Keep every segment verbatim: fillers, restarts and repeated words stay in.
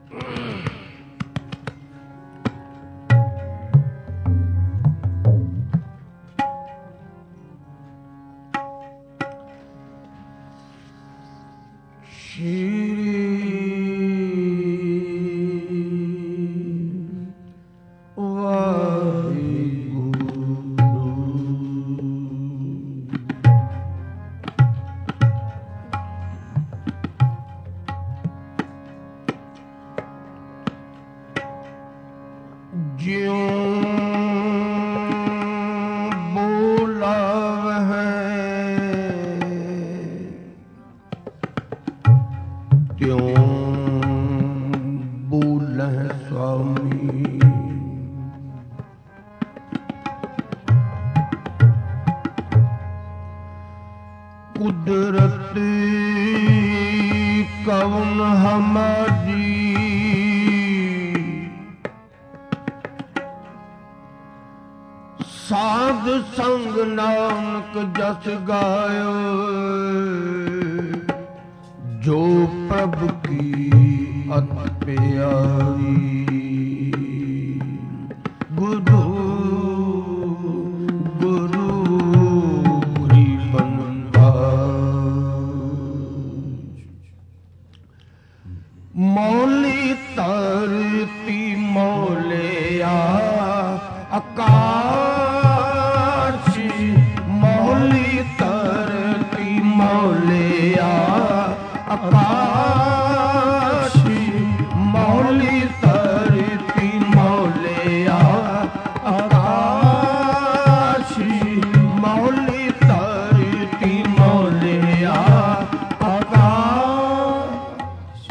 ਸਾਧ ਸੰਗ ਨਾਨਕ ਜਸ ਗਾਇਓ, ਜੋ ਪ੍ਰਭ ਕੀ ਅਤਿ ਪਿਆਰੀ। ਗੁਰੂ ਗੁਰੂ ਗੁਰੀ ਬੰਦਾ ਮੌਲੀ ਧਰਤੀ ਮੌਲਿਆ ਆਕਾਸ਼, ਮੌਲੀ ਧਰਤੀ ਮੌਲਿਆ ਆਕਾਸ਼, ਮੌਲੀ ਧਰਤੀ ਮੌਲਿਆ ਆਕਾਸ਼, ਮੌਲੀ ਧਰਤੀ ਮੌਲਿਆ ਆਕਾਸ਼।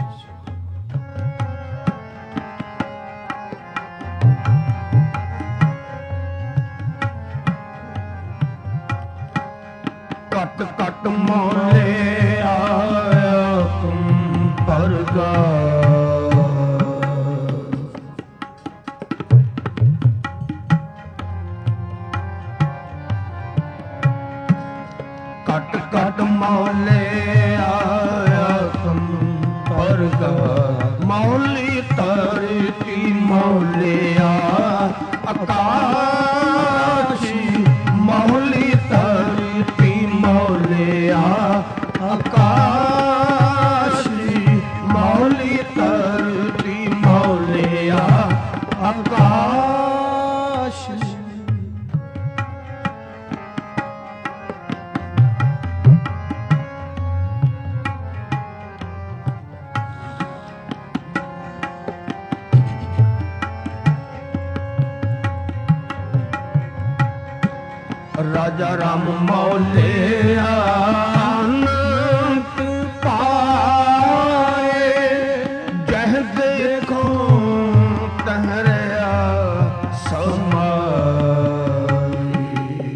ਘਟ ਘਟ ਮੌਲਿਆ ਤੁਮ ਪਰਗਾ, ਘਟ ਘਟ ਮੌਲਿਆ ਤੁਮ ਪਰਗਾ, ਮੌਲੀ ਧਰਤੀ ਮੌਲਿਆ ਆਕਾਸ਼, ਮੌਲੀ ਧਰਤੀ ਮੌਲਿਆ ਆਕਾਸ਼, ਮੌਲੀ ਧਰਤੀ ਮੌਲਿਆ ਆਕਾਸ਼। ਰਾਜਾ ਰਾਮ ਮੌਲਿਆ ਅਨੰਤ ਪਾਏ, ਜਹ ਦੇਖੋ ਤਹ ਰਿਹਾ ਸਮਾਈ।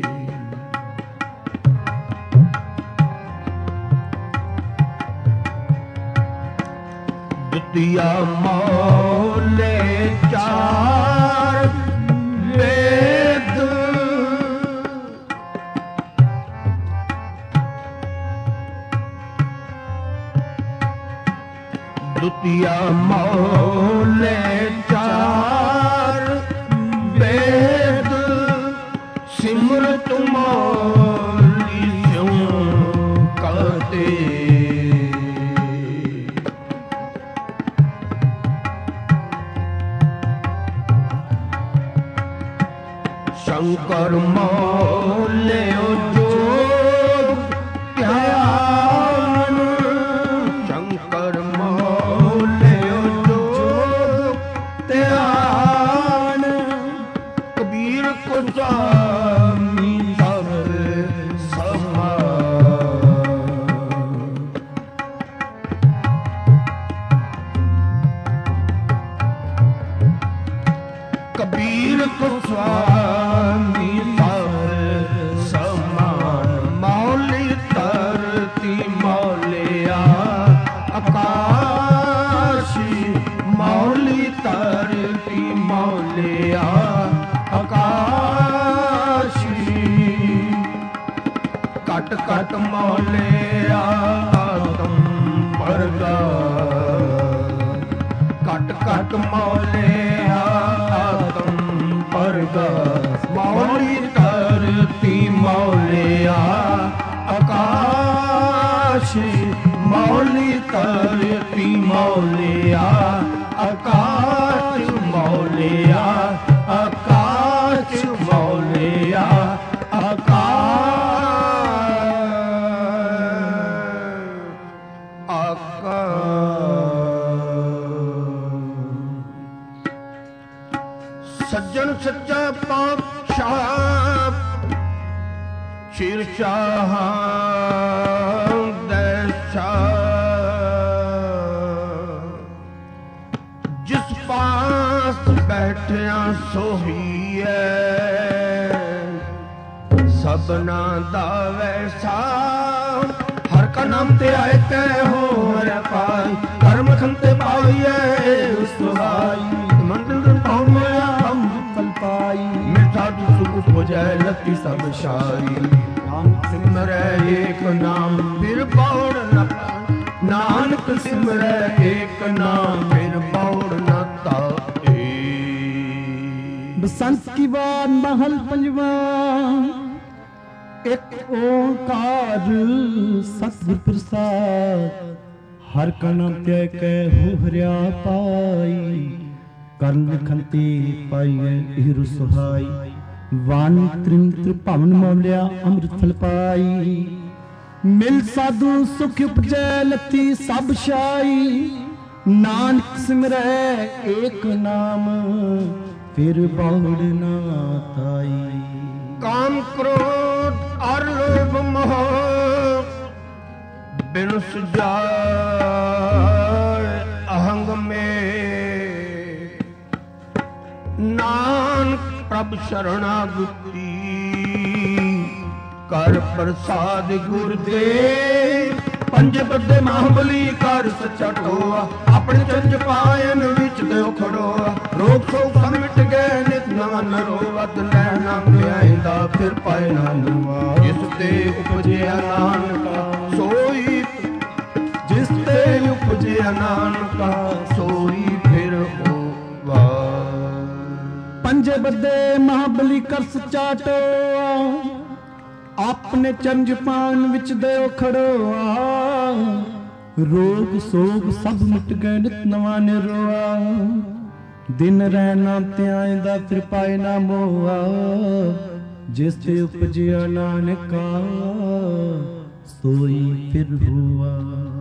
ਦੁਤੀਆ ਮੌਲੇ ਚਾਰ ਵੇਦ, ਦੁਤੀਆ ਮੌਲੇ ਚਾਰ ਵੇਦ, ਸਿਮਰਤ ਮੌਲੀ ਸਿਉ ਕਹਤੇ। ਸ਼ੰਕਰ ਮੌਲੇ ਜੋਗ ਧਿਆਨ, ਸ਼ੰਕਰ ਮੌਲੇ ਜੋਗ ਧਿਆਨ। ਕਬੀਰ ਕੋ ਸੁਆਮੀ ਸਭ ਸਮਾਨ, ਕਬੀਰ ਕੋ ਸੁਆਮੀ ਸਭ ਸਮਾਨ। ਮੌਲੀ ਧਰਤੀ ਮੌਲਿਆ ਆਕਾਸ਼, ਮੌਲੀ ਧਰਤੀ ਮੌਲਿਆ ਆਕਾਸ਼। ਘਟ ਘਟ ਮੌਲਿਆ ਤੁਮ ਪਰਗਾ, ਘਟ ਕਟ ਮੌਲਿਆ ਆਤਮ ਪਰਗਾਸ ਮੌਲੀ ਧਰਤੀ ਮੌਲਿਆ ਆਕਾਸ਼ ਮੌਲੀ ਧਰਤੀ ਮੌਲਿਆ ਆਕਾਸ਼ ਮੌਲਿਆ ਆਕਾਸ਼ ਮੌਲਿਆ ਆਕਾਸ਼ ਸੱਜਣ ਸੱਚਾ ਪਾਤਸ਼ਾਹ ਸ਼ੇਰਸ਼ਾਹ ਦੈਸ਼ਾ ਜਿਸ ਪਾਸ ਬੈਠਿਆ ਸੋਹੀਐ ਸਭਨਾ ਦਾ ਵੈਸਾ ਹਰ ਕਾ ਨਾਮ ਤੇ ਆਏ ਕੈ ਹੋ ਰੇ ਪਾਈ ਕਰਮ ਖੰਤੇ ਪਾਈਐ ਉਸ ਸੁਹਾਈ ਮੰਦਿਰ ਪਾਉ ਮੇਰਾ ਹਮ ਫਲ ਪਾਈ ਮਿਠਾ ਦੁਖ ਉਪਜੈ ਲਤੀ ਸਭ ਸ਼ਾਈ ਨਾਨਕ ਸਿਮਰੈ ਏਕ ਨਾਮ ਫਿਰ ਪੌੜ ਨ ਨਾਨਕ ਸਿਮਰੈ ਏਕ ਨਾਮ ਫਿਰ ਪੌੜ ਨ ਤਾਏ। ਬਸੰਤ ਕੀ ਬਾਤ ਮਹਲ ਪੰਜਵਾ ਇੱਕ ਓੰਕਾਰ ਸਤਿਗੁਰ ਪ੍ਰਸਾਦ ਹਰ ਕਾ ਨਾਮ ਧਿਆਇ ਕੈ ਹੋ ਹਰਿਆ ਪਾਈ ਕਰਨ ਖੰਤੀ ਪਾਈਐ ਇਹ ਸੁਹਾਈ ਵਾਨ ਤ੍ਰਿੰਤ੍ਰ ਭਵਨ ਮੌਲਿਆ ਅੰਮ੍ਰਿਤ ਫਲ ਪਾਈ ਮਿਲ ਸਾਧੂ ਸੁਖ ਉਪਜੈ ਲਤੀ ਸਭ ਸ਼ਾਈ ਨਾਨਕ ਸਿਮਰੈ ਏਕ ਨਾਮ ਫਿਰ ਬੌੜ ਨਾ ਤਾਈ। ਕਾਮ ਕ੍ਰੋਧ ਅਰ ਲੋਭ ਮੋਹ ਬਿਨ ਸੁਜਾਏ ਅਹੰਗ ਮੇ ਨਾਨਕ ਪ੍ਰਭ ਸ਼ਰਣਾਗਤੀ ਕਰ ਪ੍ਰਸਾਦ ਗੁਰ ਦੇ ਪੰਜ ਬੱਦੇ ਮਹਾਬਲੀ ਕਰ ਸੱਚਾ ਟੋਆ ਆਪਣੇ ਚੰਜ ਪਾਇਨ ਵਿੱਚ ਦਿਓ ਖੜੋਆ ਰੋਗ ਸੋਗ ਸਭ ਮਿਟ ਗਏ ਨਿਤ ਨਵਾਂ ਨਰੋਵਤ ਲੈਣਾ ਪਿਆਇਦਾ ਫਿਰ ਪਾਏ ਨਾ ਲੂਆ ਜਿਸ ਤੇ ਉਪਜਿਆ ਨਾਨਕਾ ਸੋਈ ਜਿਸ ਤੇ ਉਪਜਿਆ ਨਾਨਕਾ ਸੋਈ ਫਿਰ ਹੋਵਾ। ਪੰਜੇ ਬੱਦੇ ਮਹਾਬਲੀ ਕਰ ਸੱਚਾ ਟੋਆ ਆਪਣੇ ਚੰਜ ਪਾਨ ਵਿੱਚ ਦਿਓ ਖੜੋਆ ਰੋਗ ਸੋਗ ਸਭ ਮਿਟ ਗਏ ਨਿਤ ਨਵਾਂ ਨਿਰੋਆ ਦਿਨ ਰਹਿਣਾ ਧਿਆਇਂਦਾ ਫਿਰ ਪਾਏ ਨਾ ਮੋਆ ਜਿਸ ਤੇ ਉਪਜਿਆ ਨਾਨਕਾ ਸੋਈ ਫਿਰ ਹੋਆ।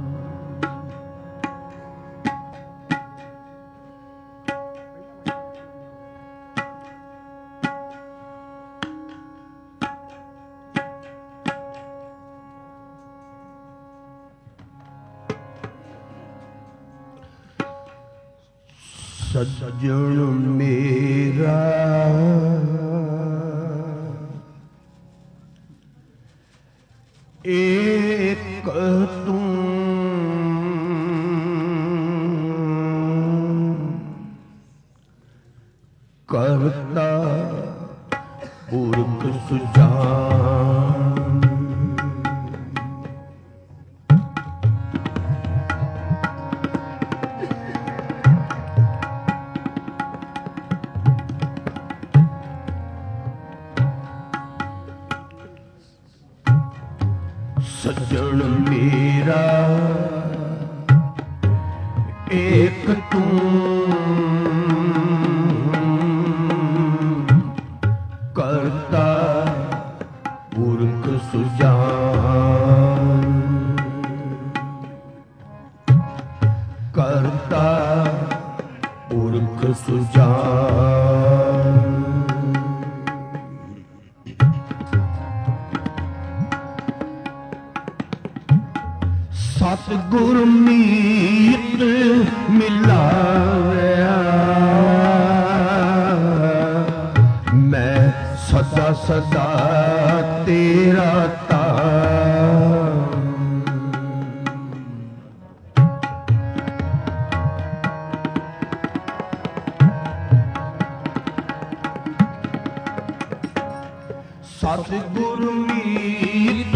ਸੱਜਣ ਮੇਰਾ ਏਕ ਤੂੰ ਕਰਤਾ ਪੁਰਖ ਸੁਜਾਨ ਸੱਜਣ ਮੇਰਾ ਏਕ ਤੂੰ ਕਰਤਾ ਪੁਰਖ ਸੁਜਾਨ ਕਰਤਾ ਪੁਰਖ ਸੁਜਾਨ ਸਤਿਗੁਰ ਮੀਤ ਮਿਲਾਇਆ ਮੈਂ ਸਦਾ ਸਦਾ ਤੇਰਾ ਤਾਰ ਸਤਿਗੁਰ ਮੀਤ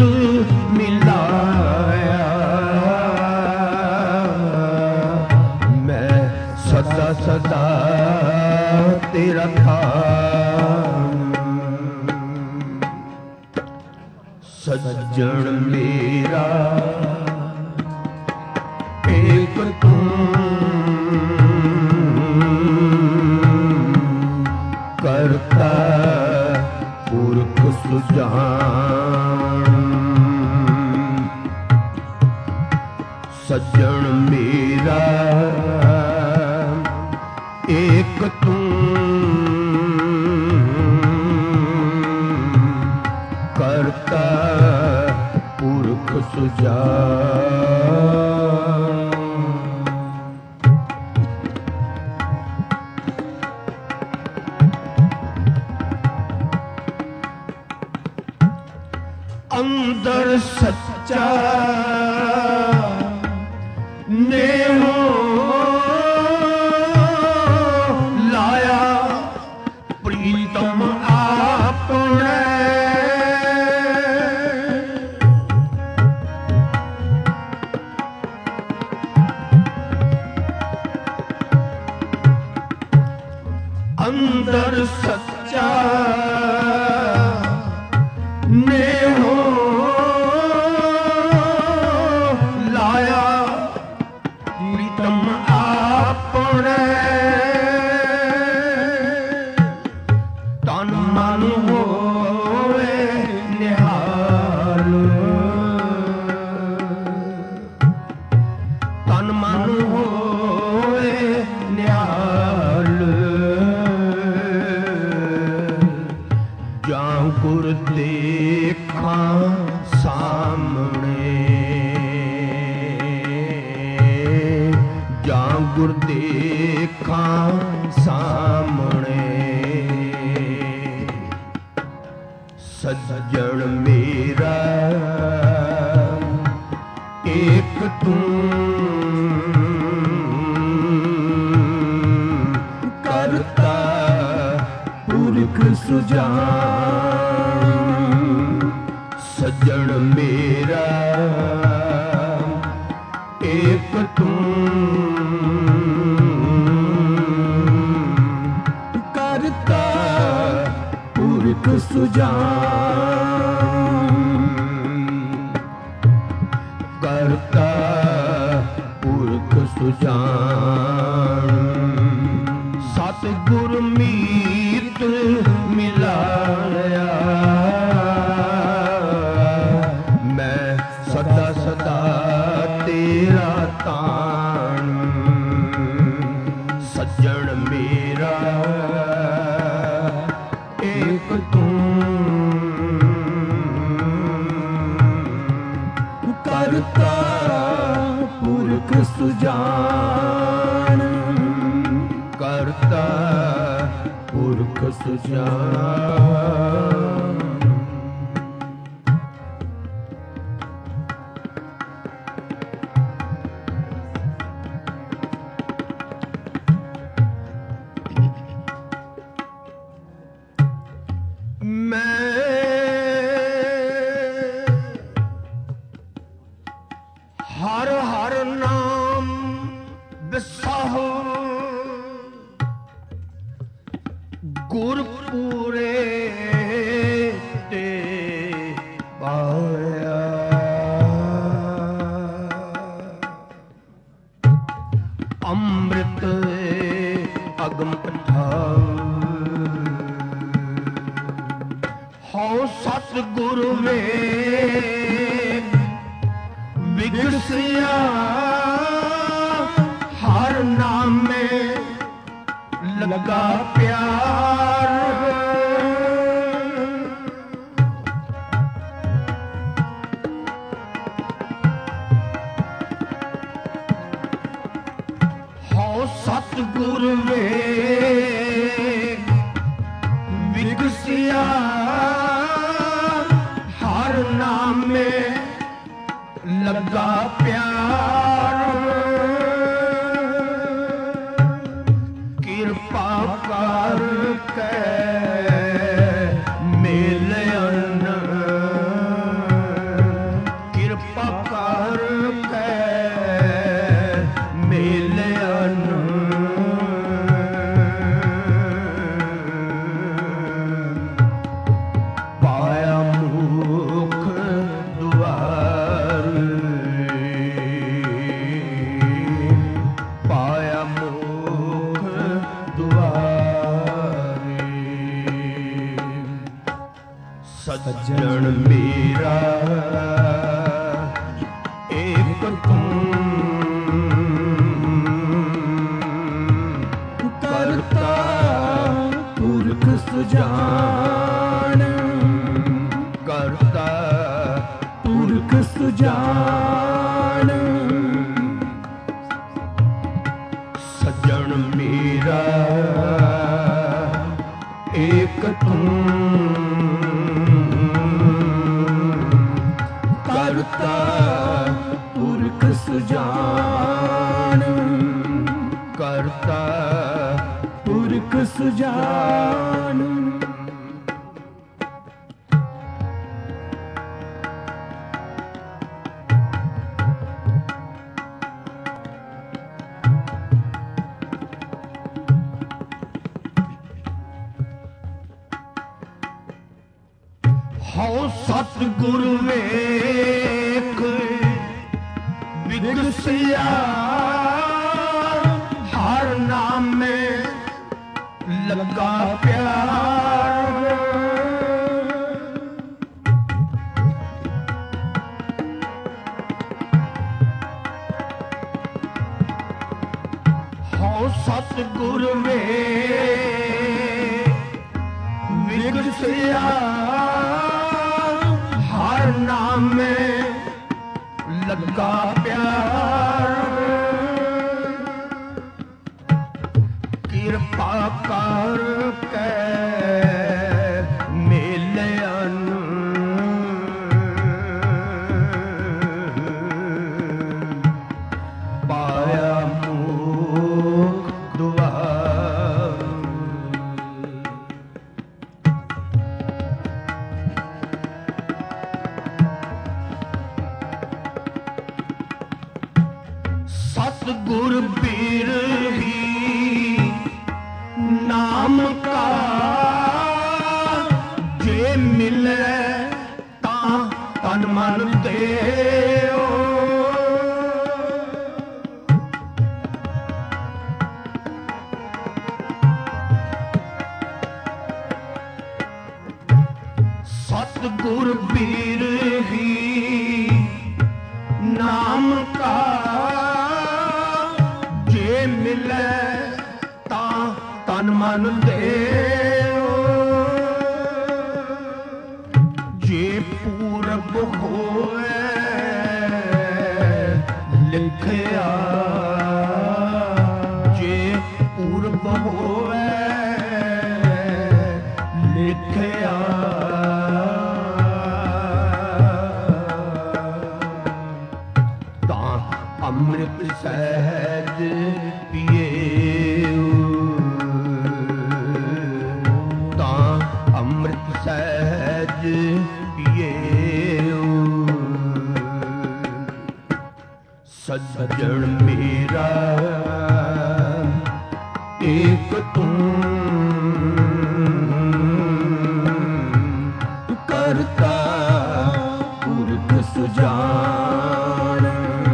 ਮਿਲਾਇਆ ਮੈਂ ਸਦਾ ਸਦਾ ਤੇਰਾ ਥਾਨ। ਸੱਜਣ ਮੇਰਾ ਏਕ ਤੂੰ, ਕਰਤਾ ਪੁਰਖ ਸੁਜਾਨ। ਸੱਜਣ ਮੇਰਾ ਏਕ ਤੂੰ, ਕਰਤਾ ਪੁਰਖ ਸੁਜਾਨ। ਅੰਦਰ ਸੱਚਾ ਨੇਹੋ ਲਾਇਆ ਪ੍ਰੀਤਮ ਆਪਣੇ। ਅੰਦਰ ਸੱਚਾ ਨੇਹੋ ਲਾਇਆ ਪ੍ਰੀਤਮ ਆਪਣੇ। ਤਨ ਮਨ ਹੋਏ ਨਿਹਾਲ, ਤਨ ਮਨ ਹੋਏ ਨਿਹਾਲ। ਜਾਂ ਗੁਰ ਦੇਖਾਂ ਸਾਹਮਣੇ, ਜਾਂ ਗੁਰ ਦੇਖਾਂ ਸਾਹਮਣੇ। ਸੱਜਣ ਮੇਰਾ ਏਕ ਤੂੰ, ਕਰਤਾ ਪੁਰਖ ਸੁਜਾਨ। ਸੱਜਣ ਮੇਰਾ ਏਕ ਤੂੰ, ਕਰਤਾ ਪੁਰਖ ਸੁਜਾਨ। ਕਰਤਾ ਪੁਰਖ ਸੁਜਾਨ। ਸਤਿਗੁਰ ਮੀਤ ਮਿਲਾਇਆ, ਮੈਂ ਸਦਾ ਸਦਾ ਤੇਰਾ ਤਾਣ। ਸੱਜਣ ਮੇਰਾ ਏਕ ਤੂੰ, ਕਰਤਾ ਪੁਰਖ ਸੁਜਾਨ। ਕਰਤਾ ਪੁਰਖ ਸੁਜਾਨ। ਮੈਂ ਹਰ ਹਰ ਨਾਮ ਵਿਸਾਹੋ, ਗੁਰਪੂਰੇ ਤੇ ਪਾਇਆ। ਅੰਮ੍ਰਿਤ ਅਗਮ ਅਥਾਹ, ਹਉ ਸਤਿਗੁਰ ਵੇਦ ਵਿਗਸਿਆ। ਹਰ ਨਾਮੇ ਲੱਗਾ ਪਿਆਰ। ਹਉ ਸਤਿਗੁਰ ਵੇਦ ਵਿਗਸਿਆ। ਹਰ ਨਾਮੇ ਲੱਗਾ ਪਿਆਰ। ਕਿਰਪਾ ਕਰਕੇ ਮਿਲਨ, ਕਿਰਪਾ ਕਰਕੇ ਮਿਲਨ। ਸੱਜਣ ਮੇਰਾ ਏਕ ਤੂੰ ਕਰਤਾ ਪੁਰਖ ਸੁਜਾਨ ਕਰਤਾ ਪੁਰਖ ਸੁਜਾਨ ਹਉ ਸਤਿਗੁਰ ਵੇਖ ਵਿਗਸਿਆ ਹਰ ਨਾਮੇ ਲੱਗਾ ਪਿਆਰ ਹਉ ਸਤਿਗੁਰ ਵੇਖ ਵਿਗਸਿਆ ਹਰ ਨਾਮੇ ਲੱਗਾ ਪਿਆਰ ਕਿਰਪਾ ਕਰ ਕੇ ਮਿਲਿਆ ਪਾਇਆ ਮੁਖ ਦੁਆਰ ਸਤਿਗੁਰ ਪੀਰ ਹੀ ਨਾਮ ਕਾ ਜੇ ਮਿਲੇ ਤਾਂ ਤਨ ਮਨ ਦੇਓ ਸਤਿਗੁਰ ਪੀਰ ਹੀ ਨਾਮ ਕਾ ਜੇ ਮਿਲੇ ਤਾਂ ਤਨ ਮਨ ਦੇਓ ਜੇ ਪੂਰਬ ਹੋਵੇ ਲਿਖਿਆ ਜੇ ਪੂਰਬ ਹੋਵੇ ਲਿਖਿਆ ਤਾਂ ਅੰਮ੍ਰਿਤ ਸਹਿਜ ਪੀਏਉ ਤਾਂ ਅੰਮ੍ਰਿਤ ਸਹਿਜ ਪੀਏਉ ਸੱਜਣ ਮੇਰਾ ਏਕ ਤੂੰ ਕਰਤਾ ਪੁਰਖ ਸੁਜਾਨ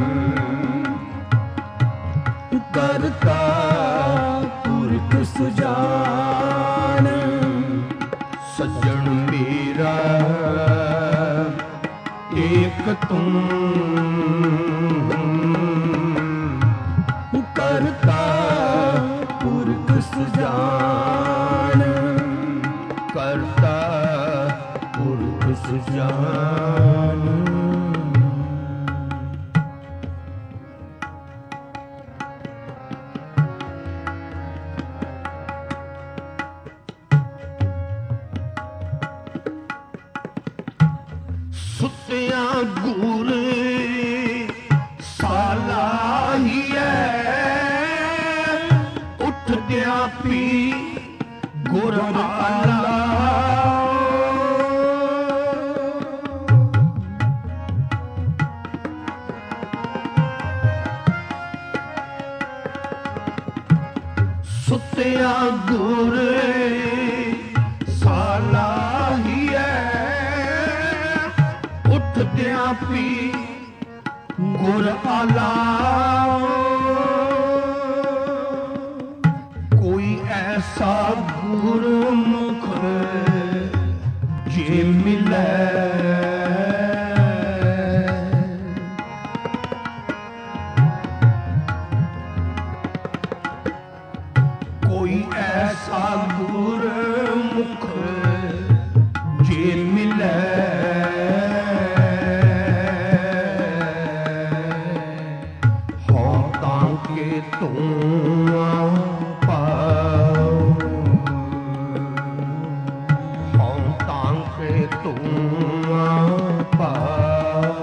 ਕਰਤਾ ਪੁਰਖ ਸੁਜਾਨ ਸੱਜਣ ਮੇਰਾ ਏਕ ਤੂੰ ਕਰਤਾ ਪੁਰਖ ਸੁਜਾਨ ਕਰਤਾ ਪੁਰਖ ਸੁਜਾਨ ਸੁੱਤਿਆਂ ਗੁਰ ਸਾਲਾਹੀਐ ਉੱਠਦਿਆਂ ਪੀ ਗੁਰ ਆਲਾ ਸੁੱਤਿਆਂ ਗੁਰ ਸਾਲਾਹੀਐ ਉੱਠਦਿਆਂ ਪੀ ਗੁਰ ਆਲਾ ਕੋਈ ਐਸਾ ਗੁਰਮੁਖ ਜੇ ਮਿਲੇ ਕੋਈ ਐਸਾ ਗੁਰਮੁਖ ਜੇ ਮਿਲੇ ਹਉ ਤਾਂ ਕੇ ਤੂੰ पाओ, हौं तांके तू पाओ।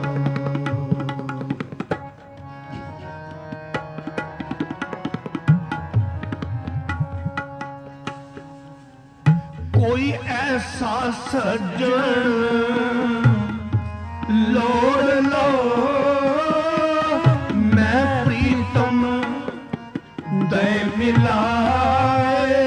कोई ऐसा सज्जन लोड़ लो, मैं प्रीतम दे मिलाए।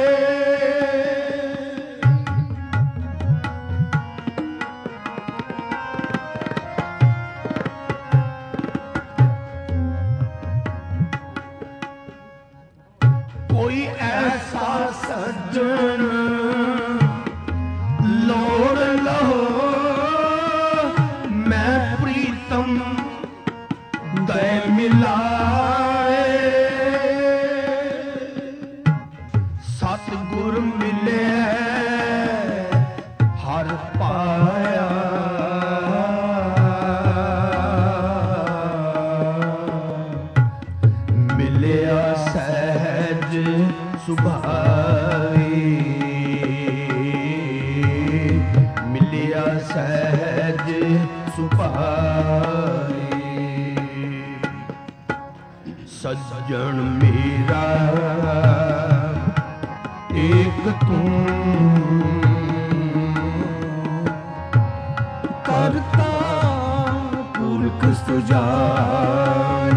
कोई ऐसा सज्जन लोड़ लो, मैं प्रीतम दे मिलाए। सतगुर मिले हर पाया, मिलिया सहज सुभाई, मिलिया सहज सुभाई। सज्जन मेरा एक तू, करता पुरख सुजान,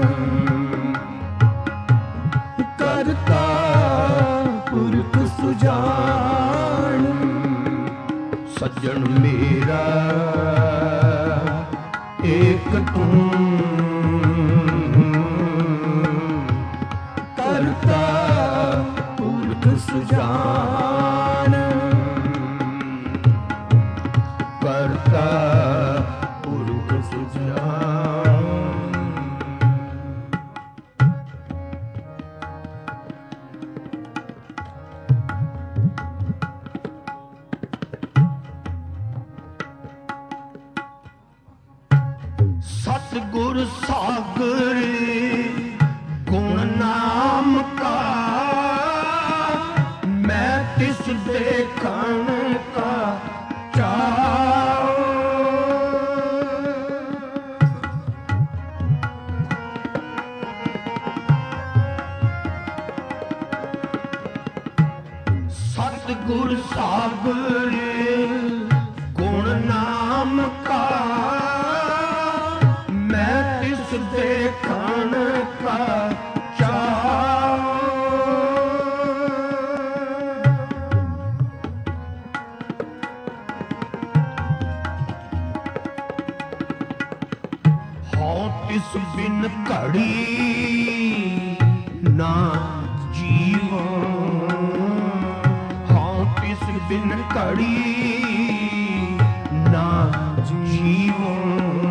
करता पुरख सुजान। सज्जन मेरा एक तू, करता पुरख सुजान, करता पुरख सुजान। सतगुर सागर गुण नाम का, मैं तिस देखन का चाओ। सतगुर सागर गुण नाम का, मैं तिस देखन का चाओ। हौं तिस बिन घड़ी ना जीवन, हौं तिस बिन घड़ी ना जीवन।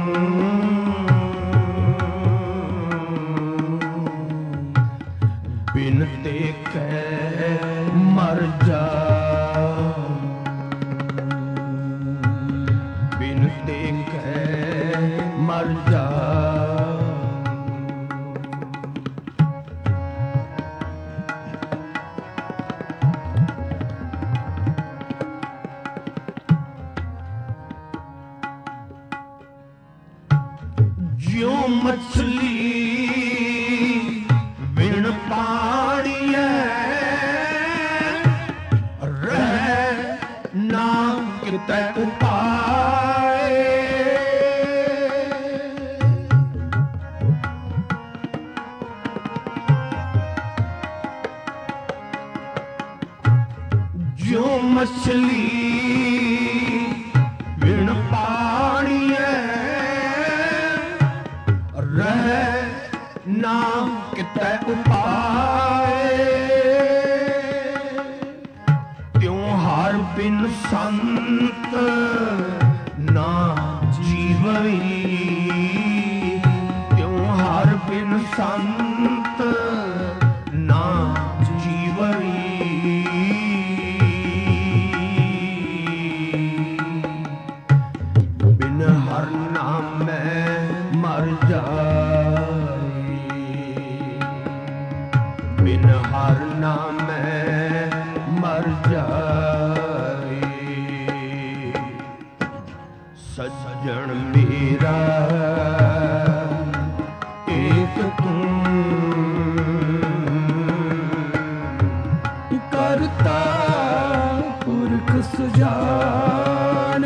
बिन देखे मर जा, बिन देखे मर जा। ज्यों मछली बिन पानिए, रह ना किते उपाय। ज्यों मछली बिन पानिए, रह ना किते उपाय। त्यों हर बिन संत ना जीवई, त्यों हर बिन संत ना जीवई। बिन हर नाम में मर जाए। ਬਿਨ ਹਰ ਨਾਮੈ ਮਰ ਜਾਏ। ਸੱਜਣ ਮੇਰਾ ਏਕ ਤੂੰ, ਕਰਤਾ ਪੁਰਖ ਸੁਜਾਨ,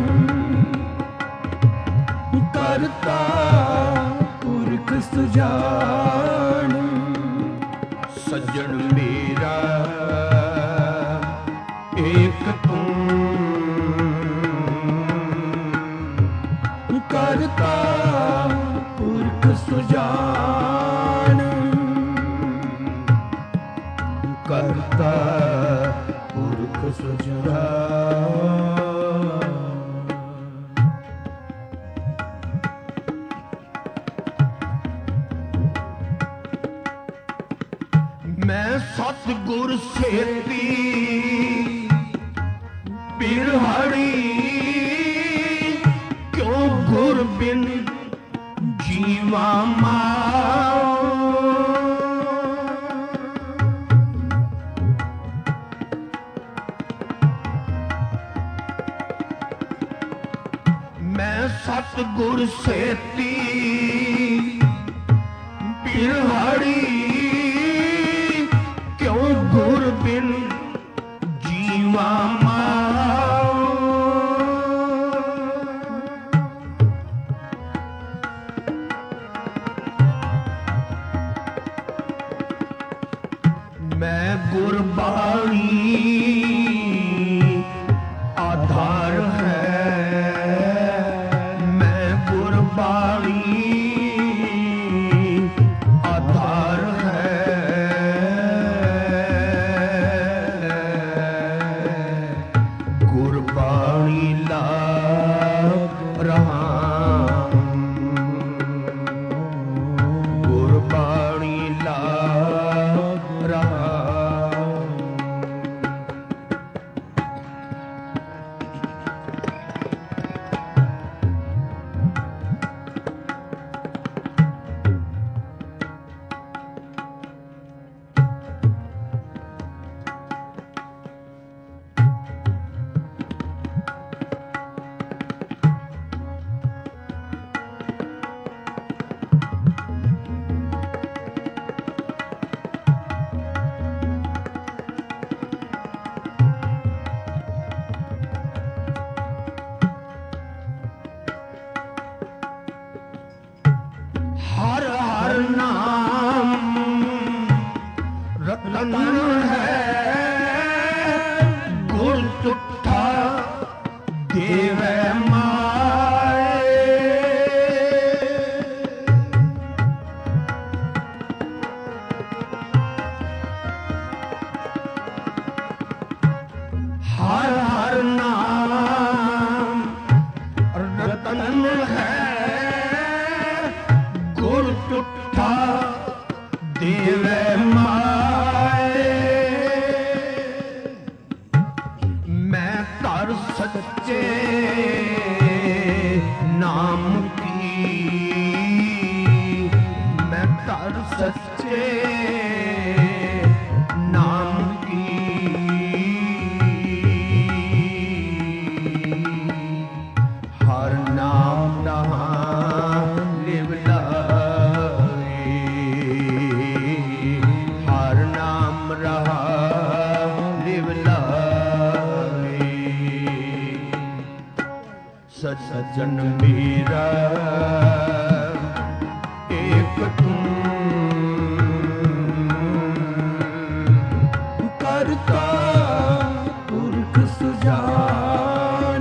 ਕਰਤਾ ਪੁਰਖ ਸੁਜਾਨ। ਸੱਜਣ ਮੇਰਾ ਏਕ ਤੂੰ, ਕਰਤਾ ਪੁਰਖ ਸੁਜਾਨ, ਕਰਤਾ ਪੁਰਖ ਸੁਜਾਨ। ਮੈਂ ਸਤਿਗੁਰ ਸੇਤੀ ਬਿਰਹੜੀ, ਕਿਉਂ ਗੁਰ ਬਿਨ ਜੀਵਾ ਮਾਉ। ਮੈਂ ਸਤਿਗੁਰ ਸੇਤੀ ਬਿਰਹੜੀ, ਕਿਉਂ ਗੁਰ ਬਿਨ ਜੀਵਾ ਮਾਉ। ਮੈਂ ਗੁਰਬਾਣੀ ਆਧਾਰ ਹੈ, ਮੈਂ ਗੁਰਬਾਣੀ ਆਧਾਰ ਹੈ। ਗੁਰਬਾਣੀ ਲਾਭ ਰਹਾ, ਗੁਰਬਾਣੀ ਲਾਭ ਰਹਾ। ਹਰ ਹਰ ਨਾਮ ਰਤਨ ਹੈ, ਗੁਰ ਤੁਠਾ ਦੇਵੈ ਮਾਏ। ਹਰ ਹਰ ਨਾਮ ਰਤਨ ਹੈ, ਗੁਰ ਤੁਠਾ ਦੇਵੈ ਮਾਏ। ਮੈਂ ਧਰ ਸੱਚੇ ਨਾਮ ਕੀ, ਮੈਂ ਧਰ ਸੱਚੇ ਨਾਮ ਕੀ। ਹਰ ਨਾਮ ਰਹਾ ਲਿਵ ਲਾਏ, ਹਰ ਨਾਮ ਰਹਾ ਲਿਵ ਲਾਏ। ਸੱਜਣ ਮੇਰਾ ਏਕ ਤੂੰ, ਕਰਤਾ ਪੁਰਖ ਸੁਜਾਨ,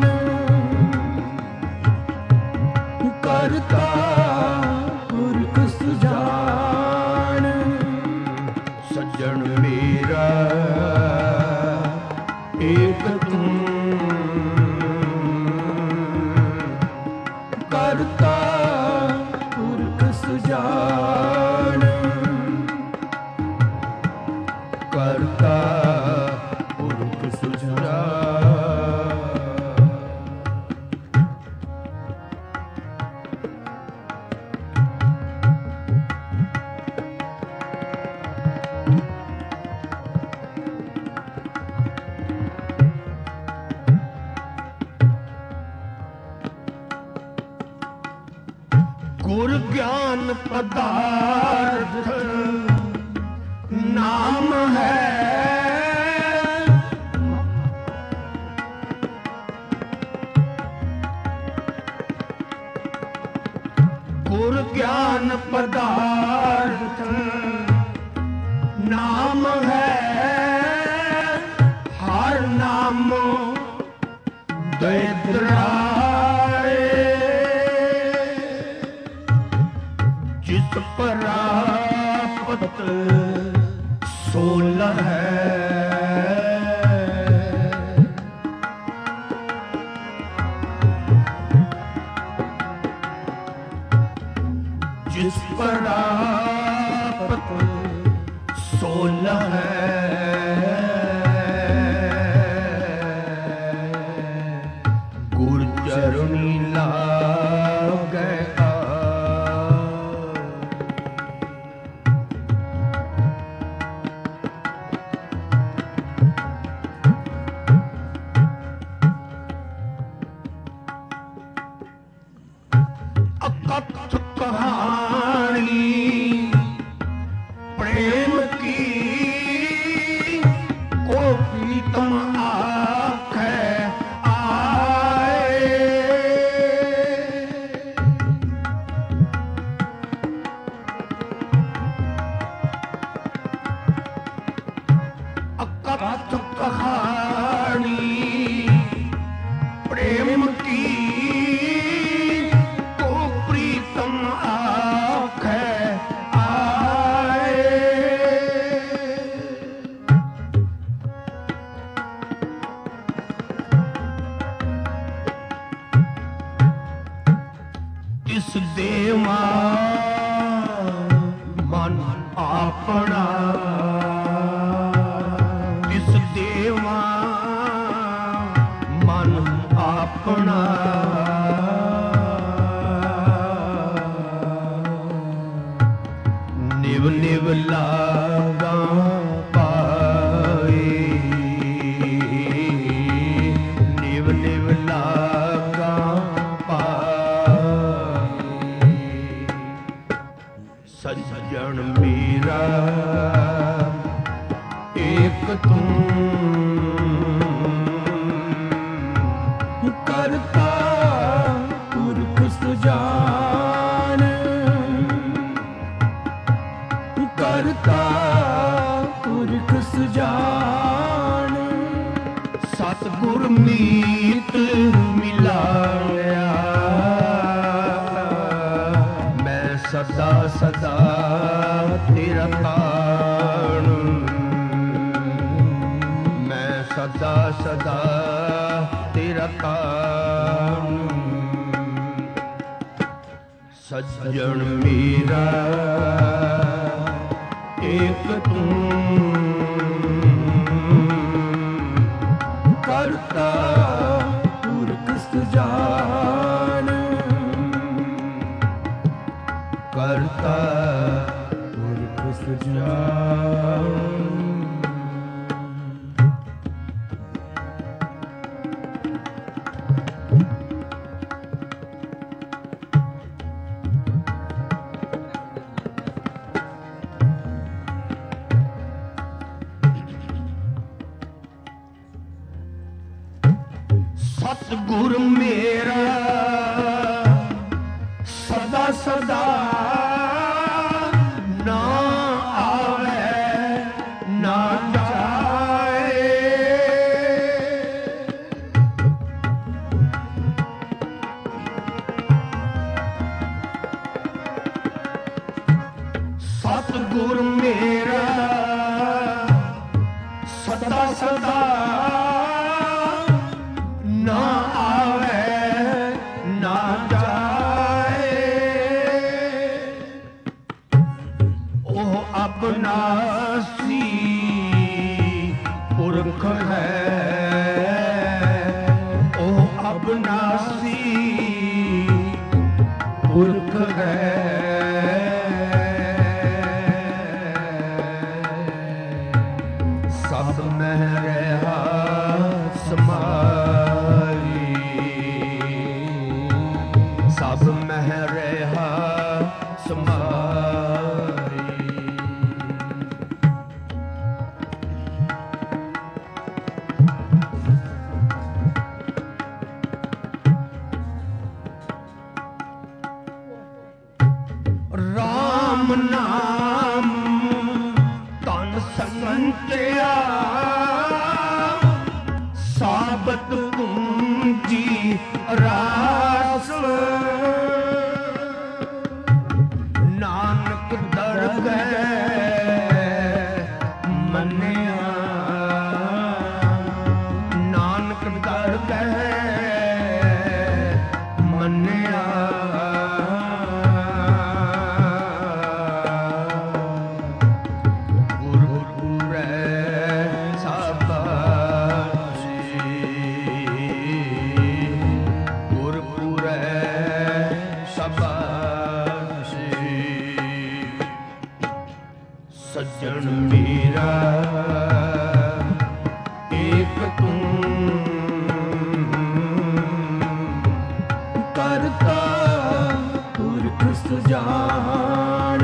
ਕਰਤਾ ਪੁਰਖ ਸੁਜਾਨ। ਸੱਜਣ ਮੇਰਾ ਏਕ ਤੂੰ, ਕਰਤਾ ਪੁਰਖ ਸੁਜਾਨ, ਕਰਤਾ ਪੁਰਖ ਸੁਜਾਨ। ਗਿਆਨ ਪਦਾਰਥ ਨਾਮ ਹੈ। ਗੁਰ ਗਿਆਨ ਪਦਾਰਥ ਨਾਮ ਹੈ। ਹਰ ਨਾਮ ਦਇਦਰਾਏ ਜਿਸ ਪ੍ਰਾਪਤ ਸੋਲ ਹੈ। ਜਿਸ ਪ੍ਰਾਪਤ ਸੋਲ ਹੈ। ਗੁਰ ਚਰਣੀ ਲਾਗੈ ਅਕਥ ਕਹਾਣੀ ਪ੍ਰੇਮ ਕੀ ਕੋ ਪ੍ਰੀਤਮ ਆਖੈ ਆਏ। ਅਕਥ ਕਹਾਣੀ ਪ੍ਰੇਮ ਕੀ ਇਸ ਦੇਵਾ ਮਨ ਆਪਣਾ। ਇਸ ਦੇਵਾ ਮਨ ਆਪਣਾ। ਨਿਵ ਨਿਵ ਲਾਗਾ ਪਾਏ। ਨਿਵ ਨਿਵ ਲਾਗਾ ਸੱਜਣ ਮੇਰਾ ਏਕ ਤੂੰ ਕਰਤਾ ਪੁਰਖ ਸੁਜਾਨ। ਕਰਤਾ ਪੁਰਖ ਸੁਜਾਨ। ਸਤਿਗੁਰ ਮੀਤ ਮਿਲਾਇਆ ਮੈਂ ਸਦਾ ਸਦਾ ਤੇਰਾ ਤਾਣ। ਮੈਂ ਸਦਾ ਸਦਾ ਤੇਰਾ ਤਾਣ। ਸੱਜਣ ਮੇਰਾ ਏਕ ਤੂੰ ਕਰਤਾ ਪੁਰਖ ਸੁਜਾਨ। ਕਰਤਾ ਪੁਰਖ ਸੁਜਾਨ। ਸਤਿਗੁਰ ਮੇਰਾ ਸਦਾ ਸਦਾ ਨਾ ਆਵੇ ਨਾ ਜਾਏ। ਸਤਿਗੁਰ ਮੇਰਾ ਸਦਾ ਸਦਾ ਨਾ ਆਵੇ ਨਾ ਜਾਏ। ਉਹ ਅਬਨਾਸੀ ਪੁਰਖ ਹੈ। ਉਹ ਅਬਨਾਸੀ ਪੁਰਖ ਹੈ। ਸਭ ਮਹਿ ਰਹਾ ਸਮਾਈ। ਸਭ ਮਹਿ ਰਹਾ ਸੱਜਣ ਮੇਰਾ ਏਕ ਤੂੰ ਕਰਤਾ ਪੁਰਖ ਸੁਜਾਨ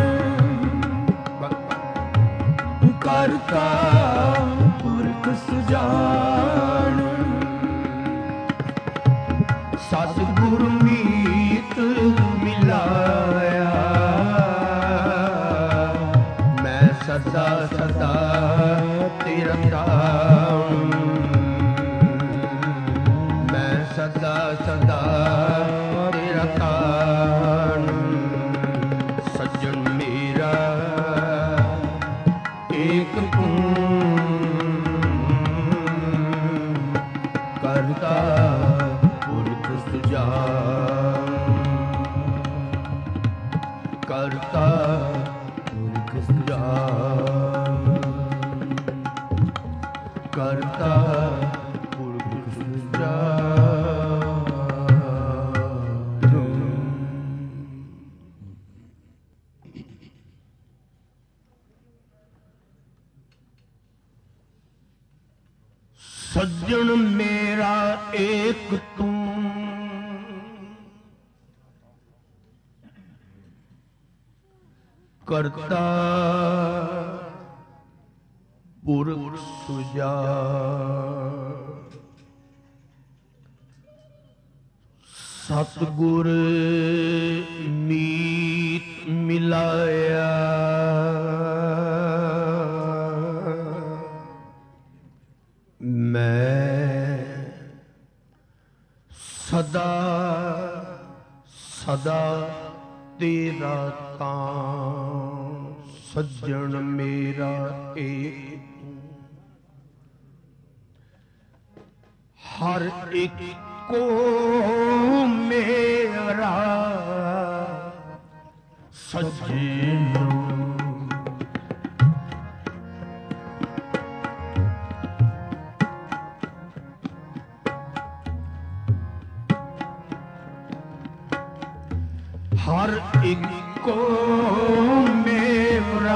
ਕਰਤਾ ਪੁਰਖ ਸੁਜਾਨ ਸਤਿਗੁਰ ਮੀਤ ਮਿਲਾਇਆ ਮੈਂ ਸਦਾ ਸਦਾ ਤੇਰਾ ਨਾਮ ਮੈਂ ਸਦਾ ਸਦਾ ਤੇਰਾ ਤਾਣ ਸੱਜਣ ਮੇਰਾ ਏਕ ਤੂੰ ਕਰਤਾ ਪੁਰਖ ਸੁਜਾਨ ਕਰਤਾ ਪੁਰਖ ਸੁਜਾਨ ਕਰਤਾ ਪੁਰਖ ਸੁਜਾਨ ਸੱਜਣ ਮੇਰਾ ਏਕ ਤੂੰ ਕਰਤਾ ਪੁਰਖ ਸੁਜਾਨ ਸਤਿਗੁਰ ਮੀਤ ਮਿਲਾਇਆ ਮੈਂ ਸਦਾ ਸਦਾ ਤੇਰਾ ਤਾਂ ਸੱਜਣ ਮੇਰਾ ਏਕ ਹਰ ਇੱਕ ਕੋ ਮੇਰਾ ਸੱਜਣ ਹਰ ਇੱਕੋ ਮੇਰਾ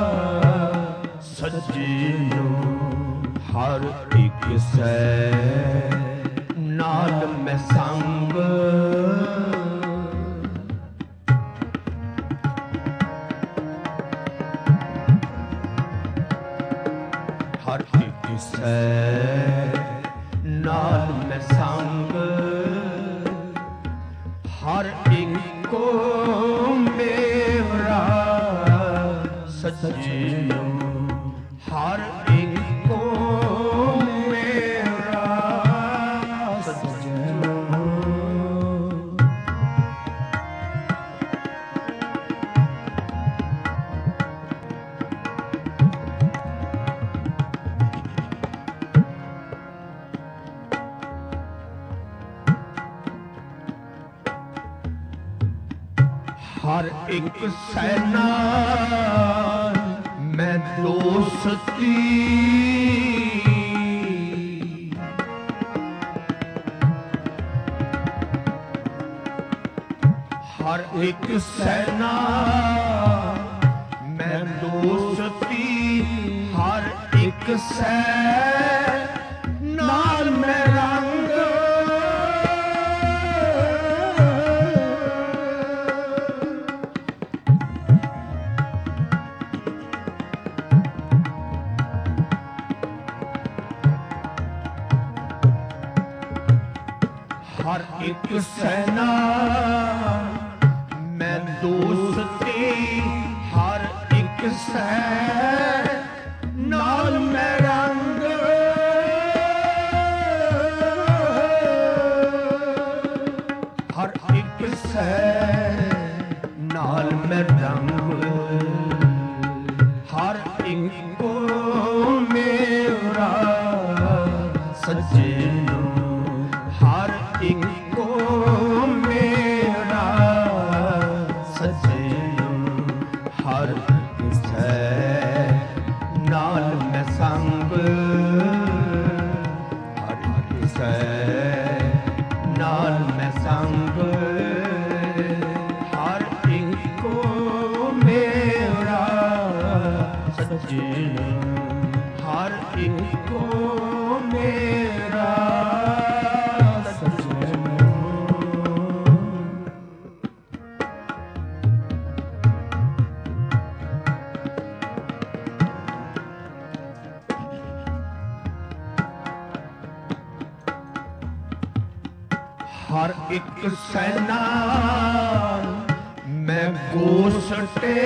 ਸੱਜਣੋ ਹਰ ਇੱਕ ਸੈ ਨਾਲ ਮੈਂ ਸੰਗ ਹਰ ਇੱਕ ਸੈ ਨਾਲ ਮੈਂ ਸੰਗ ਹਰ ਇੱਕੋ ਮੇਰਾ ਸੱਜਣੋ ਹਰ ਇੱਕੋ ਮੇਰਾ ਸੱਜਣੋ ਹਰ ਇੱਕ ਸੈਨਾ ਮੈਂ ਦੋਸਤੀ ਹਰ ਇੱਕ ਸੈਨਾ ਮੈਂ ਦੋਸਤੀ ਹਰ ਇੱਕ ਸੈ ਨਾਲ ਮੈਂ ਰੰਗ ਹਰ ਇੱਕ ਸੈਨਾ ਮੈਂ ਦੋਸਤੀ ਹਰ ਇੱਕ ਸੈ ਨਾਲ ਮੈਂ ਰੰਗ ਹਰ ਇੱਕ ਸੈ ਨਾਲ ਮੈਂ ਰੰਗ ਹਰ ਇੱਕੋ ਮੇਰਾ ਸੱਜਣੋ ਹਰ ਇੱਕੋ ਮੇਰਾ ਸੱਜਣੋ ਹਰ ਸੈ ਸੱਜਣ ਹਰ ਇੱਕੋ ਮੇਰਾ ਸੱਜਣ ਹਰ ਇੱਕ ਸੈਨਾ ਮੈਂ ਗੋਸਟੇ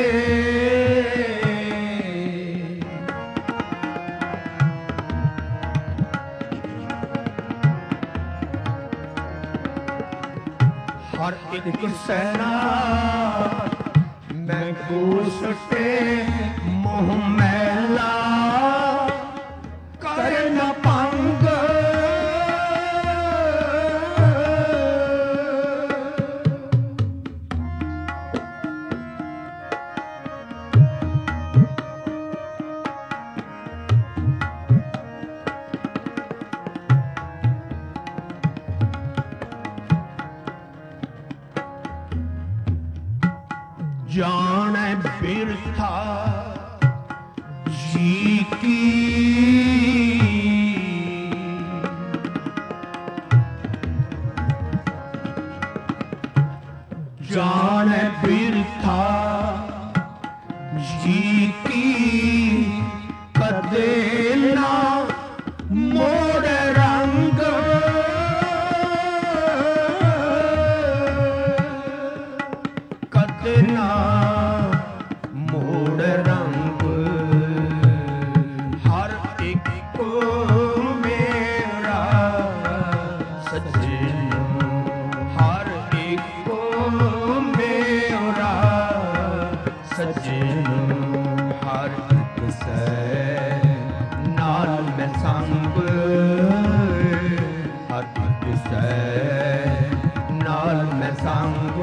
ਹਰ ਇੱਕ ਸੈਨਾ ਮੈਂ ਗੋਸਟੇ ਮੋਹ ਮੈਲਾ ਕਰ ਨਾ ਪੰਗ ਜਾਣੈ ਬਿਰਥਾ ਜੀ ਕੀ ਜਾਣੈ ਬਿਰਥਾ ਜੀ ਕੀ ਕਦੇ ਨਾ ਮੋੜ ਰੰਗ ਕਦੇ ਨਾ ਮੋੜ ਰੰਗ ਹਰ ਇੱਕੋ ਮੇਰਾ ਸੱਜਣ ਹਰ ਇੱਕੋ ਮੇਰਾ ਸੱਜਣ ਹਰ ਇੱਕ ਸੈ ਨਾਲ ਮੈਂ ਸੰਗ ਹਰ ਇੱਕ ਸੈ ਨਾਲ ਮੈਂ ਸੰਗ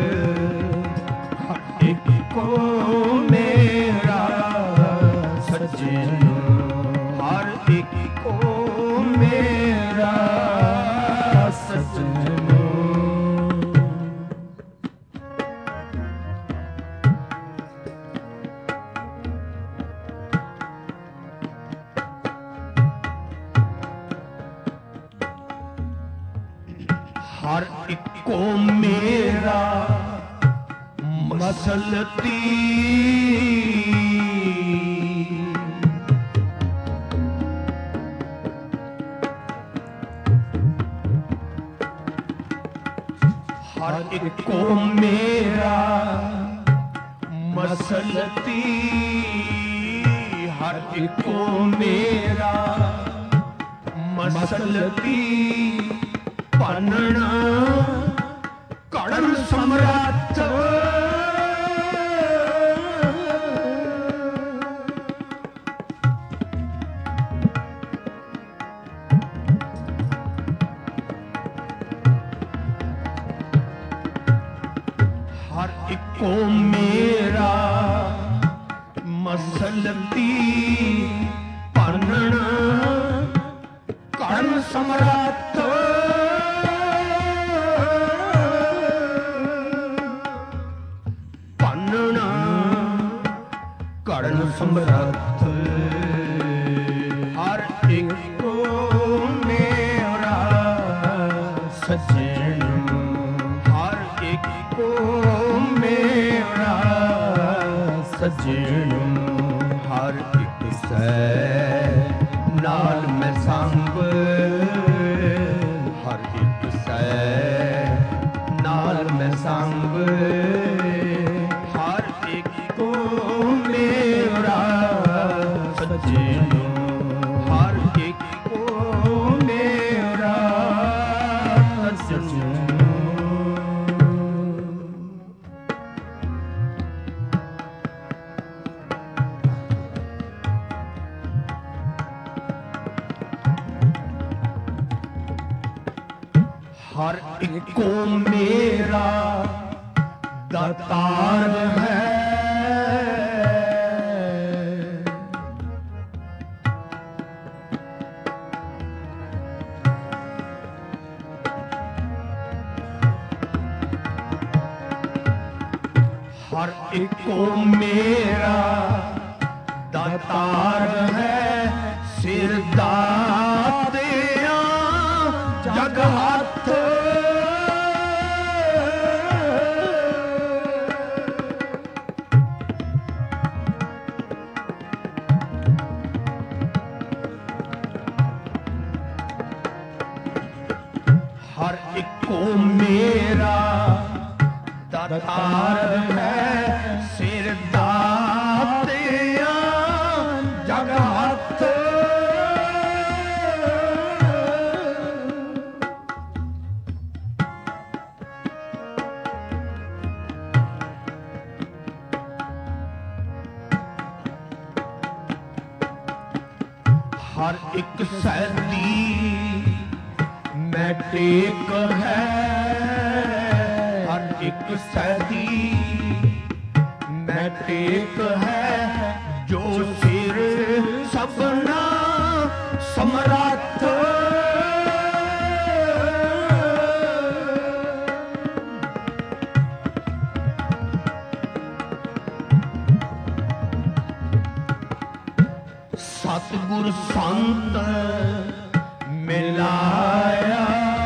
ਇੱਕੋ ਮੇਰਾ ਸੱਜਣ ਹਰ ਇੱਕੋ ਮੇਰਾ ਸੱਜਣ ਹਰ ਇੱਕੋ ਮੇਰਾ ਮਸਲਤੀ ਹਰ ਇੱਕੋ ਮੇਰਾ ਮਸਲਤੀ ਹਰ ਇੱਕੋ ਮੇਰਾ ਮਸਲਤੀ ਭੰਨਣਾ ਕੜਨ ਸਮਰੱਥ ਹਰ ਇੱਕੋ ਮੇਰਾ ਮਸਲਤੀ ਭੰਨਣਾ ਕੜਨ ਸਮਰੱਥ ਕੜਨ ਸਮਰੱਥ ਹਰ ਇੱਕੋ ਮੇਰਾ ਸੱਜਣ ਹਰ ਇੱਕੋ ਮੇਰਾ ਸੱਜਣ ਹਰ ਇੱਕ ਸੈ ਨਾਲ ਮੈਂ ਸੰਗ ਹਰ ਇੱਕ ਸੈ ਨਾਲ ਮੈਂ ਸੰਗ ਹਰ ਇੱਕੋ ਮੇਰਾ ਸੱਜਣ ਹਰ ਇੱਕੋ ਮੇਰਾ ਸੱਜਣ ਹਰ ਇੱਕੋ ਮੇਰਾ ਦਾਤਾਰ ਹੈ ਹਰ ਇੱਕੋ ਮੇਰਾ ਦਾਤਾਰ ਦਾਤਾਰ ਹੈ ਸਿਰ ਦਾਤਿਆਂ ਜਗ ਹੱਥ ਹਰ ਇੱਕੋ ਮੇਰਾ ਦਾਤਾਰ ਹੈ ਸਿਰ ਦਾਤਿਆਂ ਜਗ ਹੱਥ ਹਰ ਇੱਕ ਸੈਦੀ ਮੈਂ ਟੇਕ ਹੈ ਹਰ ਇੱਕ ਸੈਦੀ ਮੈਂ ਟੇਕ ਹੈ ਜੋ ਸਿਰ ਸਭਨਾ ਸਮਰੱਥ ਸਤਿਗੁਰ ਸੰਤ ਮਿਲਾਇਆ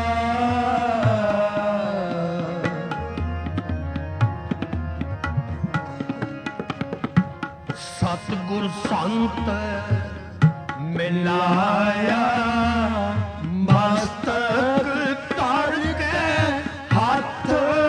ਸਤਿਗੁਰ ਸੰਤ ਮਿਲਾਇਆ ਮਸਤਕ ਧਰ ਕੇ ਹੱਥ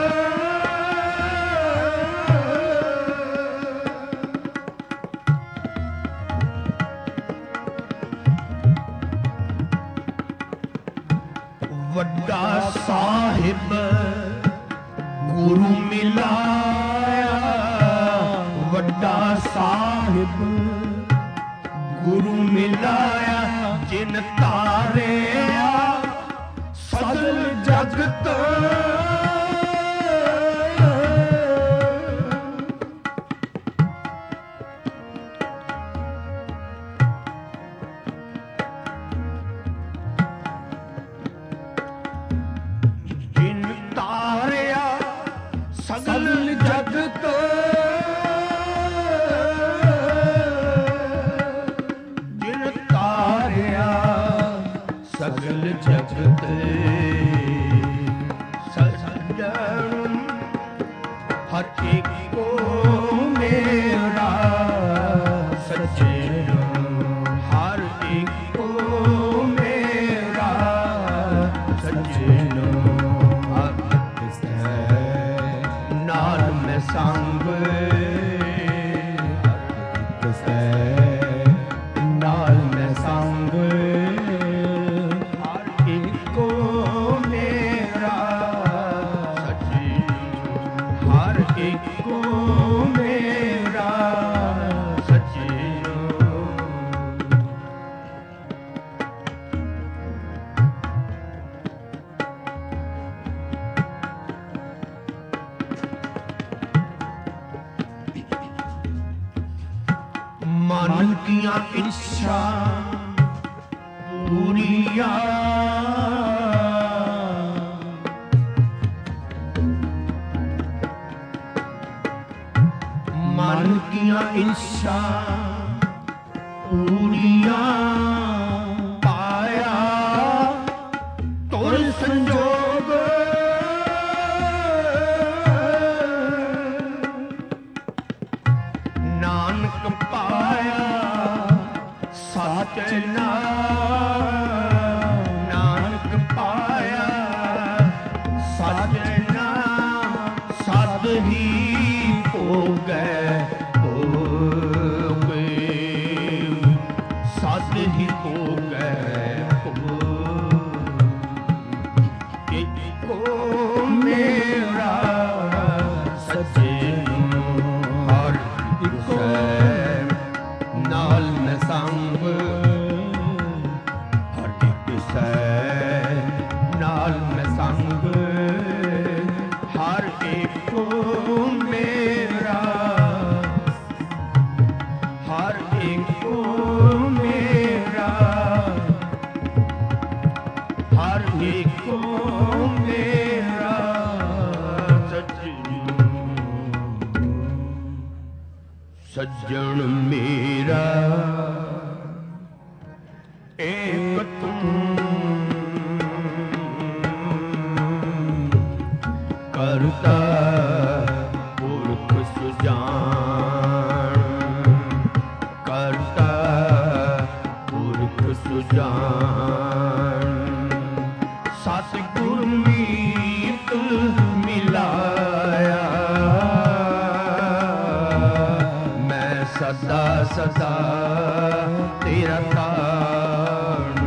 ਵੱਡਾ ਸਾਹਿਬ ਗੁਰੂ ਮਿਲਾਇਆ ਵੱਡਾ ਸਾਹਿਬ ਗੁਰੂ ਮਿਲਾਇਆ ਜਿਨ ਤਾਰਿਆ ਸਗਲ ਜਗਤ ਸਗਲ ਜਗਤ ਜਿਨ ਤਾਰਿਆ ਸਗਲ ਜਗਤ ਸਜਣ ਹਰ ਇੱਕੋ ਮੇਰਾ ਸੱਚੇ ਹਰ ਇੱਕੋ ਮੇਰਾ ਸੱਚੇ ਨਾਲ ਮੈਂ ਸੰਗ ਨਾਲ ਮੈਂ ਸੰਗ ਹਰ ਇੱਕੋ ਮੇਰਾ ਸੱਚੀ ਹਰ ਇੱਕੋ ਮੇਰਾ ਸੱਚੀ ਮਨ ਦੀਆਂ ਇੱਛਾ ਪੂਰੀਆਂ ਮਨ ਦੀਆਂ ਇੱਛਾ ਪੂਰੀਆਂ ਪਾਇਆ ਤੁਰ ਸੰਜੋਗ ਨਾਨਕ ਪਾਇਆ ਸੱਚ ਨਾਮ ਨਾਨਕ ਪਾਇਆ ਸੱਚ ਨਾਮ ਸਦ ਹੀ ਭੋਗੈ ਭੋਗੇ ਸਦ ਹੀ ਭੋਗੈ ਭੋਗ ਇੱਕੋ ਮੇਰਾ ਸੱਚੇ ਹਰ ਇੱਕੋ ਨਾਲ ਮੈਂ ਸੰਗ ਹਰ ਇੱਕ ਸੈ ਨਾਲ ਮੈਂ ਸੰਗ ਹਰ ਇੱਕੋ ਮੇਰਾ ਹਰ ਇੱਕੋ ਮੇਰਾ ਹਰ ਇੱਕੋ ਮੇਰਾ ਸੱਚੀ ਸੱਜਣ ਮੇਰਾ ਸੁਜਾਨ। ਸਤਿਗੁਰ ਮੀਤ ਮਿਲਾਇਆ, ਮੈਂ ਸਦਾ ਸਦਾ ਤੇਰਾ ਤਾਣ।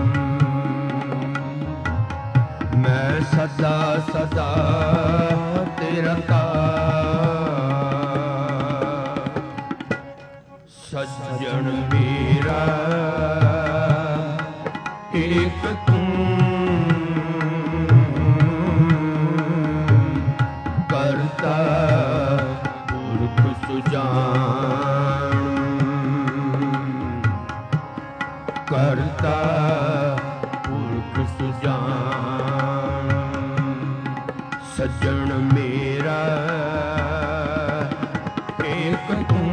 ਮੈਂ ਸਦਾ ਸਦਾ ਤੇਰਾ ਤਾਣ। ਸੱਜਣ ਮੇਰਾ ਏਕ ਤੂੰ, ਕਰਤਾ ਪੁਰਖ ਸੁਜਾਨ। ਕਰਤਾ ਪੁਰਖ ਸੁਜਾਨ। ਸੱਜਣ ਮੇਰਾ ਏਕ ਤੂੰ,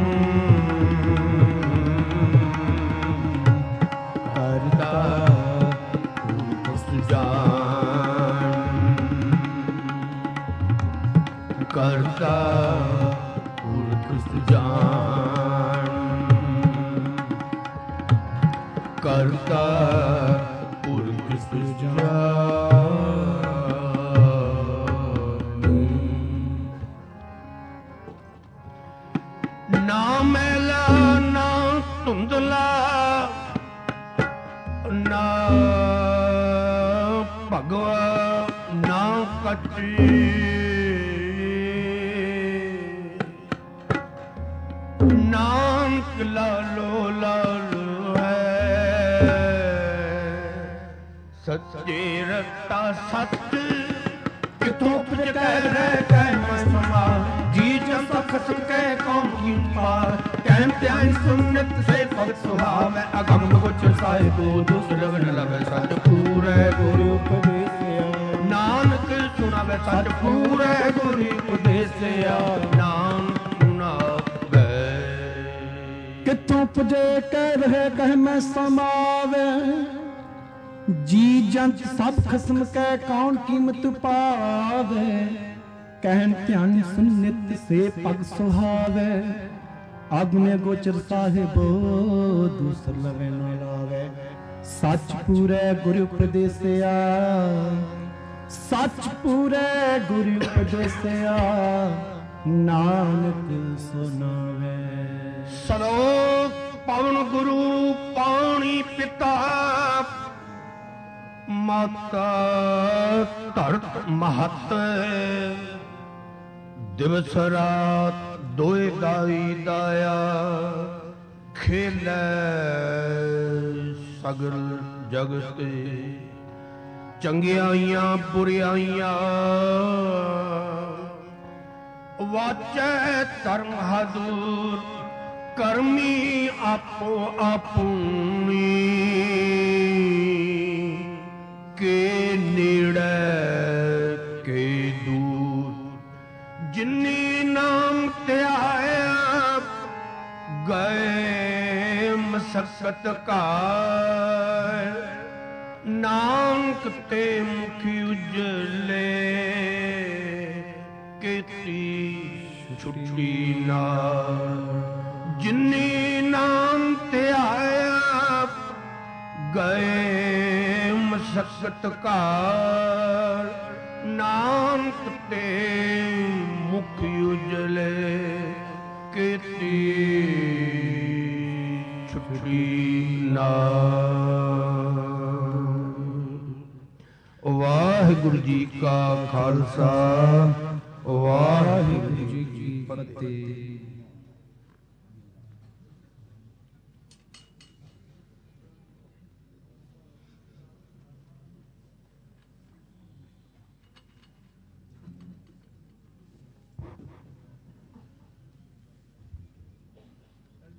ਕਰਤਾ ਪੁਰਖ ਸੁਜਾਨ। ਕਰਤਾ ਪੁਰਖ ਸੁਜਾਨ। ਕਰਤਾ ਪੁਰਖ ਸੁਜਾਨ। ਨਾ ਮੈਲਾ ਨਾ ਧੁੰਦਲਾ, ਨਾ ਭਗਵਾ ਨਾ ਕੱਟੀ। ਨਾਨਕ ਲਾਲੋ ਲਾਲੋ ਹੈ, ਸੱਚੇ ਰਤਾ ਸੱਚ ਕਿਥੋਂ ਪੁੱਜ ਕਹਿ ਰਹਿ ਕਹਿ ਮੈਂ ਸਮਾ। ਜੀ ਜਨ ਸਖਤ ਕਹਿ ਕੌਮ ਕੀ ਪਾਰ, ਕਹਿਮ ਧਿਆਨ ਸੁਨਤ ਸੇ ਭਗਤ ਸੁਹਾਵੈ। ਅਗਮ ਗੋਚਰ ਸਾਹਿਬੋ ਦੁਸ ਰਵਨ ਲਵੈ, ਸਚ ਪੂਰੈ ਗੁਰੂ ਉਪਦੇਸਿਆ। ਨਾਨਕ ਸੁਣਾਵੈ ਸਚ ਪੂਰੈ ਗੁਰੂ ਉਪਦੇਸਿਆ। ਨਾਨਕ ਸੁਣਾਵੈ ਕਿਥੋਂ ਪੁਜੇ ਕਹਿ ਰਹੇ ਕਹਿ ਮੈਂ ਸਮਾਵੇ। ਜੀ ਜੰਤ ਸਭ ਖਸਮ ਕਹਿ ਕੌਣ ਕੀਮਤ ਪਾਵੇ। ਕਹਿਣ ਧਿਆਨ ਸੁਨ ਨਿਤ ਸੇ ਪਗ ਸੁਹਾਵੇ। ਆਗਮੇ ਗੋਚਰ ਸਾਹਿਬੋ ਦੂਸਰ ਲਵੇ ਨ ਲਾਵੇ। ਸੱਚ ਪੂਰੇ ਗੁਰੂ ਉਪਦੇਸਿਆ। ਸੱਚ ਪੂਰੇ ਗੁਰੂ ਉਪਦੇਸਿਆ। ਨਾਨਕ ਸੁਨਾਵੇ। ਸਲੋਕ ਪਵਨ ਗੁਰੂ ਪਾਣੀ ਪਿਤਾ, ਮਾਤਾ ਧਰਤ ਮਹਤ। ਦਿਵਸ ਰਾਤ ਦੋਇ ਦਾਈ ਦਾਇਆ, ਖੇਲੇ ਸਗਲ ਜਗਤ। ਚੰਗਿਆਈਆਂ ਬੁਰਿਆਈਆਂ, ਵਾਚੈ ਧਰਮ ਹਦੂਰ। ਕਰਮੀ ਆਪੋ ਆਪੂਣੀ, ਕੇ ਨੇੜੇ ਕੇ ਦੂਰ। ਜਿਨੀ ਨਾਮ ਧਿਆਇਆ, ਗਏ ਮਸਕਤ ਘਾਇ। ਨਾਨਕ ਤੇ ਮੁਖ ਉਜਲੇ, ਕੀਤੀ ਛੁੱਟੀ ਨਾਲ। ਜਿਨੀ ਨਾਮ ਧਿਆਇਆ, ਗਏ ਮਸਕਤ ਘਾਰ। ਨਾਨਕ ਤੇ ਮੁਖ ਉਜਲੇ, ਕੀਤੀ ਛੁੱਟੀ ਨਾਲ। ਵਾਹਿਗੁਰੂ ਜੀ ਕਾ ਖਾਲਸਾ, ਵਾਹਿਗੁਰੂ ਜੀ ਕੀ ਫਤਿਹ।